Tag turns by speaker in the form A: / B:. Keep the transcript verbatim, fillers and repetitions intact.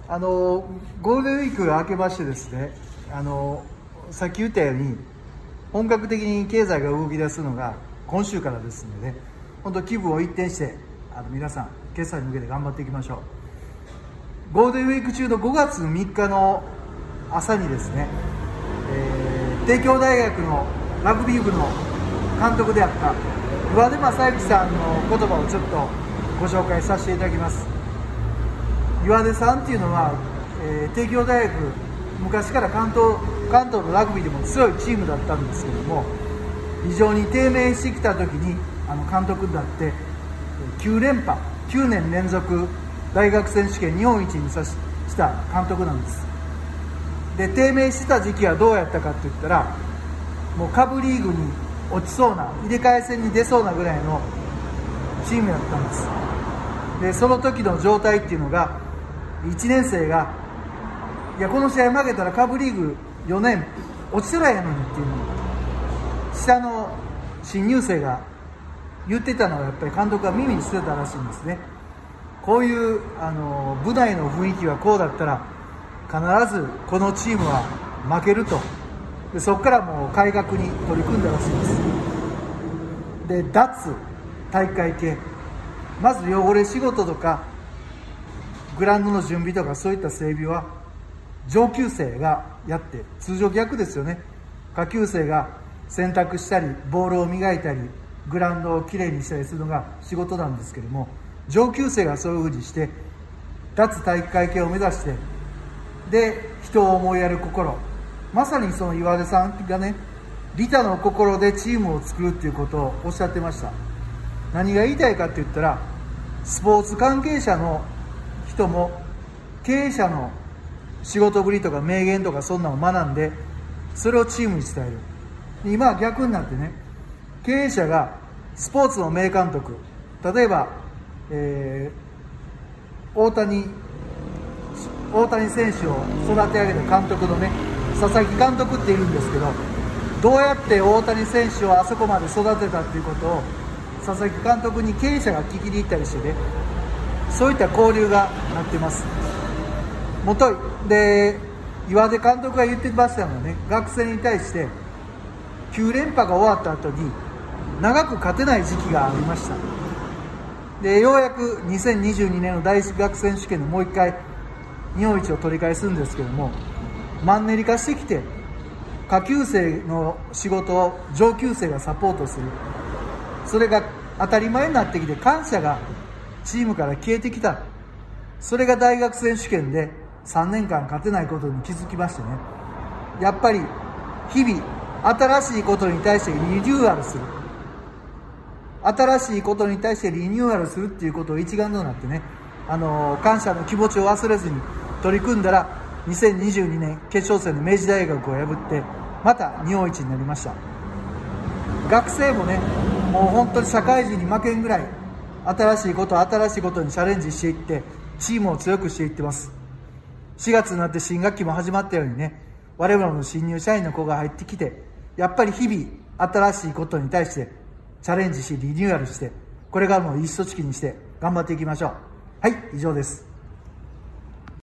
A: あのゴールデンウィークが明けましてですね、あのさっき言ったように本格的に経済が動き出すのが今週からですのでね、本当気分を一転してあの皆さん決算に向けて頑張っていきましょう。ゴールデンウィーク中のごがつみっかの朝にですね、えー、帝京大学のラグビー部の監督であった岩出正幸さんの言葉をちょっとご紹介させていただきます。岩出さんっていうのは、えー、帝京大学昔から関東関東のラグビーでも強いチームだったんですけども、非常に低迷してきた時にあの監督になってきゅうれんぱきゅうねん連続大学選手権日本一にさした監督なんです。で低迷した時期はどうやったかって言ったら、もう下部リーグに落ちそうな入れ替え戦に出そうなぐらいのチームだったんです。でその時の状態っていうのが、いちねん生がいやこの試合負けたら下部リーグよねん落ちてらやのにっていうのを下の新入生が言ってたのがやっぱり監督が耳にしてたらしいんですね。こういうあの部内の雰囲気はこうだったら必ずこのチームは負けると。でそこからもう改革に取り組んだらしいです。で脱大会系、まず汚れ仕事とかグラウンドの準備とかそういった整備は上級生がやって、通常逆ですよね。下級生が洗濯したりボールを磨いたりグラウンドをきれいにしたりするのが仕事なんですけども、上級生がそういうふうにして脱体育会系を目指して、で人を思いやる心、まさにその岩出さんがね、利他の心でチームを作るっていうことをおっしゃってました。何が言いたいかって言ったら、スポーツ関係者の人も経営者の仕事ぶりとか名言とかそんなのを学んで、それをチームに伝える。今は逆になってね、経営者がスポーツの名監督、例えば、えー、大谷大谷選手を育て上げた監督のね、佐々木監督っているんですけど、どうやって大谷選手をあそこまで育てたっていうことを佐々木監督に経営者が聞きに行ったりしてね、そういった交流がなってます。もといで岩出監督が言ってましたのはね、学生に対してきゅうれんぱが終わった後に長く勝てない時期がありました。でようやくにせんにじゅうにねんの大学選手権でもう一回日本一を取り返すんですけども、マンネリ化してきて下級生の仕事を上級生がサポートする、それが当たり前になってきて感謝がチームから消えてきた。それが大学選手権でさんねんかん勝てないことに気づきましてね、やっぱり日々新しいことに対してリニューアルする、新しいことに対してリニューアルするっていうことを一丸となってね、あの感謝の気持ちを忘れずに取り組んだら、にせんにじゅうにねん決勝戦の明治大学を破ってまた日本一になりました。学生もね、もう本当に社会人に負けんぐらい新しいこと新しいことにチャレンジしていってチームを強くしていってます。しがつになって新学期も始まったようにね、我々の新入社員の子が入ってきて、やっぱり日々新しいことに対してチャレンジしリニューアルして、これからも一組織にして頑張っていきましょう。はい、以上です。